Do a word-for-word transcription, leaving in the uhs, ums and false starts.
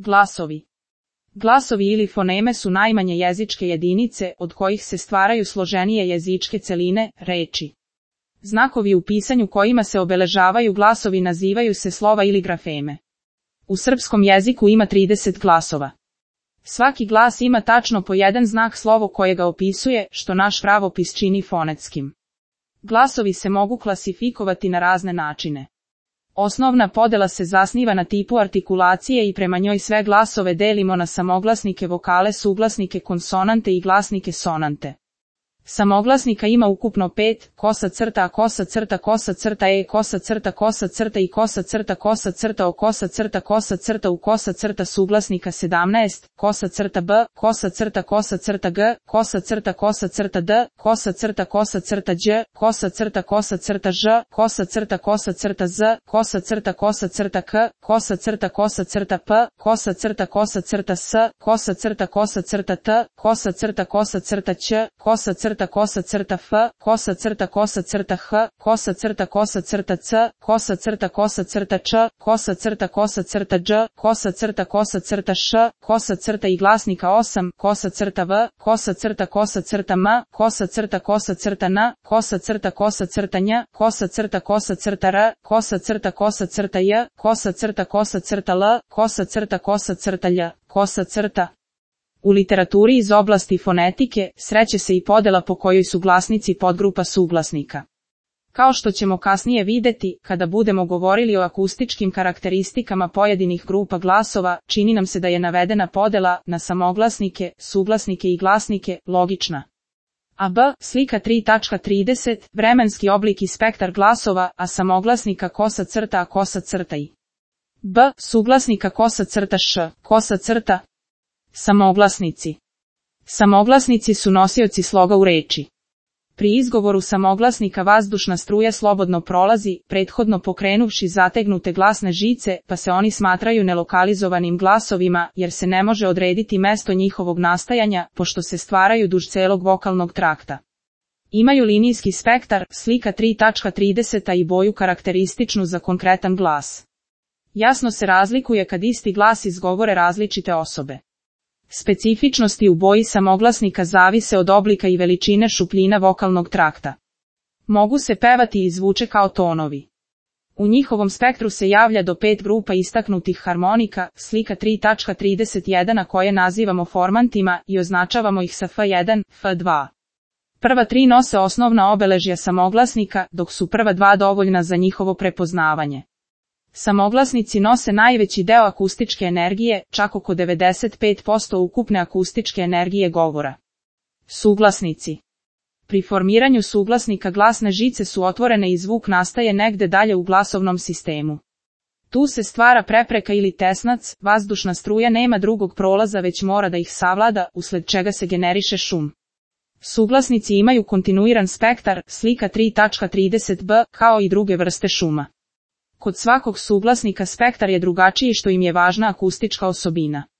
Glasovi. Glasovi ili foneme su najmanje jezičke jedinice, od kojih se stvaraju složenije jezičke celine, reči. Znakovi u pisanju kojima se obeležavaju glasovi nazivaju se slova ili grafeme. U srpskom jeziku ima trideset glasova. Svaki glas ima tačno po jedan znak slovo koje ga opisuje, što naš pravopis čini fonetskim. Glasovi se mogu klasifikovati na razne načine. Osnovna podela se zasniva na tipu artikulacije i prema njoj sve glasove delimo na samoglasnike, vokale, suglasnike, konsonante i glasnike sonante. Samoglasnika ima ukupno pet, kosa crta a kosa crta kosa crta e kosa crta kosa crta i kosa crta kosa crta o kosa crta kosa crta u kosa crta suglasnika sedamnaest, kosa crta b, kosa crta kosa crta g, kosa crta kosa crta d, kosa crta kosa crta đ, kosa crta kosa crta ž, kosa crta kosa crta z, kosa crta kosa crta k, kosa crta kosa crta p, kosa crta kosa crta s, kosa crta kosa crta t, kosa crta kosa crta ć, kosa crta crta kosa crta f, kosa crta kosa crta h, kosa crta kosa crta c, kosa crta kosa crta č, kosa crta kosa crta đ, kosa crta kosa crta š, kosa crta i glasnika osam, kosa crta v, kosa crta kosa crta m, kosa crta kosa crta n, kosa crta kosa crta nj, kosa crta kosa crta r, kosa crta kosa crta j, kosa crta kosa crta l, kosa crta kosa crta lj, kosa crta. U literaturi iz oblasti fonetike sreće se i podela po kojoj su glasnici podgrupa suglasnika. Kao što ćemo kasnije videti, kada budemo govorili o akustičkim karakteristikama pojedinih grupa glasova, čini nam se da je navedena podela na samoglasnike, suglasnike i glasnike logična. A b, slika tri tačka trideset, vremenski oblik i spektar glasova, a samoglasnika kosa crta a kosa crta i. B, suglasnika kosa crta š, kosa crta. Samoglasnici. Samoglasnici su nosioci sloga u reči. Pri izgovoru samoglasnika vazdušna struja slobodno prolazi, prethodno pokrenuvši zategnute glasne žice, pa se oni smatraju nelokalizovanim glasovima, jer se ne može odrediti mesto njihovog nastajanja, pošto se stvaraju duž celog vokalnog trakta. Imaju linijski spektar, slika tri tačka trideset i boju karakterističnu za konkretan glas. Jasno se razlikuje kad isti glas izgovore različite osobe. Specifičnosti u boji samoglasnika zavise od oblika i veličine šupljina vokalnog trakta. Mogu se pevati i zvuče kao tonovi. U njihovom spektru se javlja do pet grupa istaknutih harmonika, slika tri tačka trideset jedan a koje nazivamo formantima i označavamo ih sa F jedan, F dva. Prva tri nose osnovna obeležja samoglasnika, dok su prva dva dovoljna za njihovo prepoznavanje. Samoglasnici nose najveći deo akustičke energije, čak oko devedeset pet posto ukupne akustičke energije govora. Suglasnici. Pri formiranju suglasnika glasne žice su otvorene i zvuk nastaje negde dalje u glasovnom sistemu. Tu se stvara prepreka ili tesnac, vazdušna struja nema drugog prolaza već mora da ih savlada, usled čega se generiše šum. Suglasnici imaju kontinuiran spektar, slika tri tačka trideset b, kao i druge vrste šuma. Kod svakog suglasnika spektar je drugačiji što im je važna akustička osobina.